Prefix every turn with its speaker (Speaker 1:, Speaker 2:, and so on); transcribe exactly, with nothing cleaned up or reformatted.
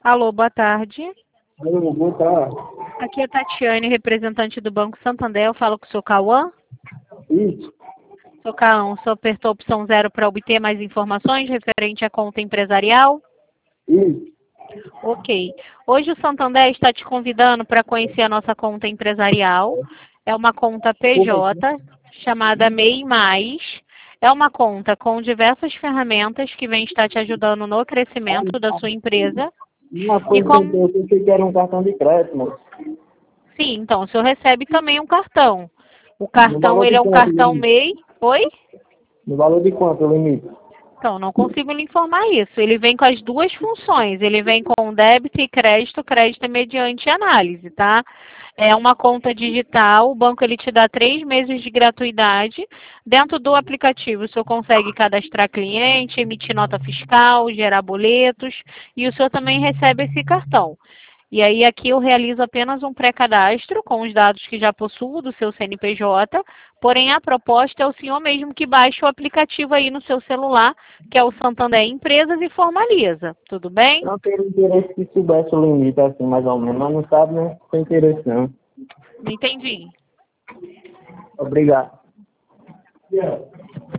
Speaker 1: Alô, boa tarde.
Speaker 2: Alô, boa tarde.
Speaker 1: Aqui é a Tatiane, representante do Banco Santander. Eu falo com o seu Cauã.
Speaker 2: Isso,
Speaker 1: Seu Cauã, o senhor apertou a opção zero para obter mais informações referente à conta empresarial?
Speaker 2: isso.
Speaker 1: Ok. Hoje o Santander está te convidando para conhecer a nossa conta empresarial. É uma conta P J chamada M E I Mais. É uma conta com diversas ferramentas que vem estar te ajudando no crescimento da sua empresa.
Speaker 2: Uma
Speaker 1: E
Speaker 2: coisa que
Speaker 1: como...
Speaker 2: eu pensei que era um cartão de crédito, moço.
Speaker 1: Sim, então o senhor recebe também um cartão. O
Speaker 2: No
Speaker 1: cartão,
Speaker 2: valor
Speaker 1: ele
Speaker 2: de
Speaker 1: é um
Speaker 2: quanto o
Speaker 1: cartão
Speaker 2: limite?
Speaker 1: M E I. Oi?
Speaker 2: No valor de quanto o limite?
Speaker 1: Então, não consigo lhe informar isso. Ele vem com as duas funções. Ele vem com débito e crédito, crédito é mediante análise, tá? É uma conta digital, o banco ele te dá três meses de gratuidade. Dentro do aplicativo, o senhor consegue cadastrar cliente, emitir nota fiscal, gerar boletos, e o senhor também recebe esse cartão. E aí aqui eu realizo apenas um pré-cadastro com os dados que já possuo do seu C N P J, porém a proposta é o senhor mesmo que baixe o aplicativo aí no seu celular, que é o Santander Empresas, e formaliza. Tudo bem?
Speaker 2: Não teria interesse que soubesse o limite, assim, mais ou menos, mas não sabe, né? Não tem interesse, não.
Speaker 1: Não entendi.
Speaker 2: Obrigado.